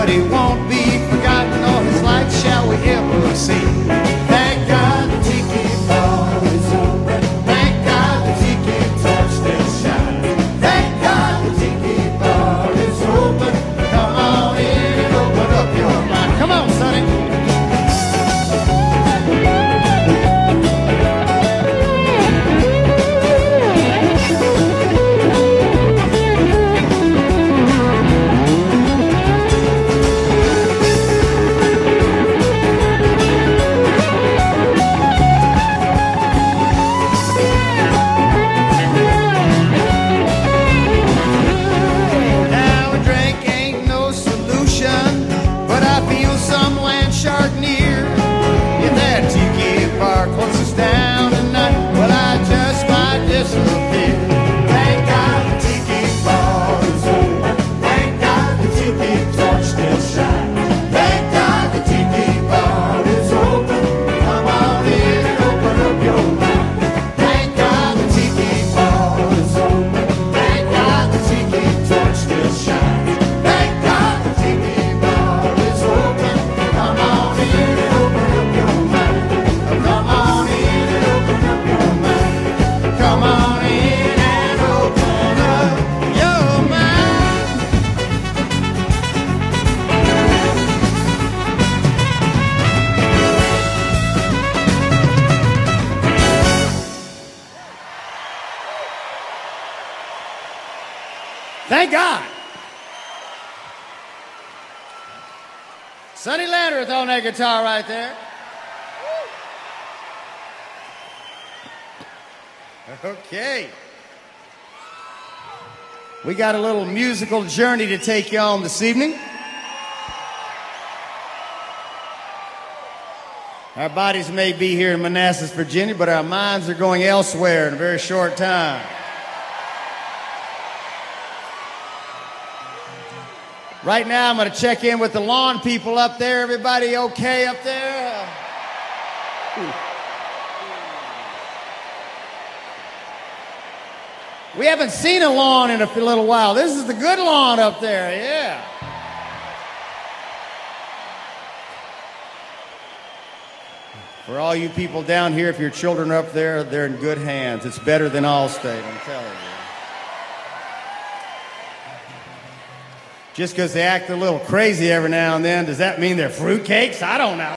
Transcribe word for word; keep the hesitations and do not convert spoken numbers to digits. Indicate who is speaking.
Speaker 1: but he won't be forgotten, or his light shall we ever see. Thank God the tiki bar is open. Thank God the tiki torch still shines. Thank God the tiki bar is open. Come on in and open up your mind. Come on, Sonny. Thank God. Sonny Landreth on that guitar right there. Okay. We got a little musical journey to take you on this evening. Our bodies may be here in Manassas, Virginia, but our minds are going elsewhere in a very short time. Right now, I'm going to check in with the lawn people up there. Everybody okay up there? Uh, we haven't seen a lawn in a little while. This is the good lawn up there, yeah. For all you people down here, if your children are up there, they're in good hands. It's better than Allstate, I'm telling you. Just because they act a little crazy every now and then, does that mean they're fruitcakes? I don't know.